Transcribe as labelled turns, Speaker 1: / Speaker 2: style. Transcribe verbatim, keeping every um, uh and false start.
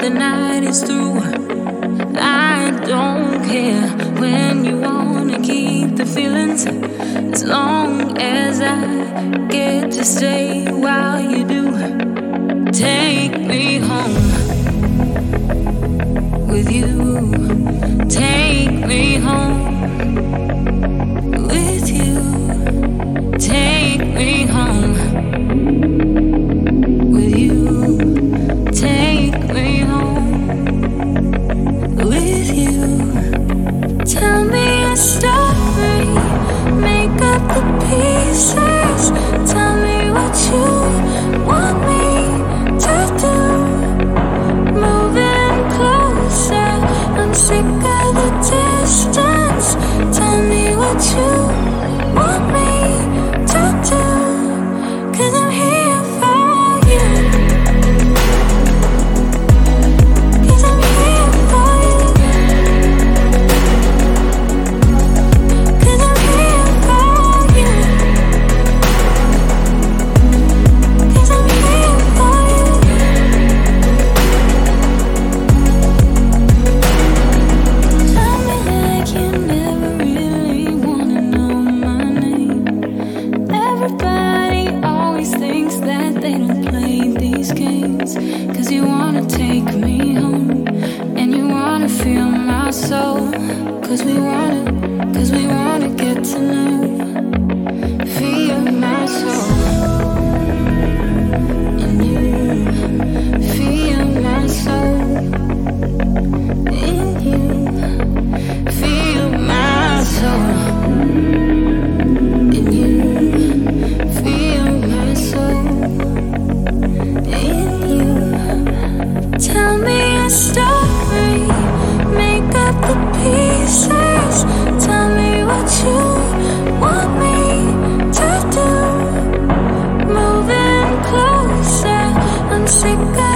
Speaker 1: the night is through. I don't care when you wanna keep the feelings, as long as I get to stay while you do. Take me home with you. Take me home with you. Take me home with you. Take me home with you. Tell me a story, make up the pieces. Tell me what you want me to do. Moving closer, I'm sick of the distance. Tell me what you want me to do, 'cause I'm here for you. 'Cause I'm here for you. 'Cause I'm here for you. 'Cause I'm here for you. Tell me like you never really wanna know my name. Everybody always thinks that they don't play these games, 'cause you wanna take me home and you wanna feel my soul. 'Cause we wanna, 'cause we wanna get to know, feel my soul. And you feel my soul. In you feel my soul. In you feel my soul. In you. Tell me a story, make up the pieces. Tell me what you want me to do. Moving closer, I'm sick of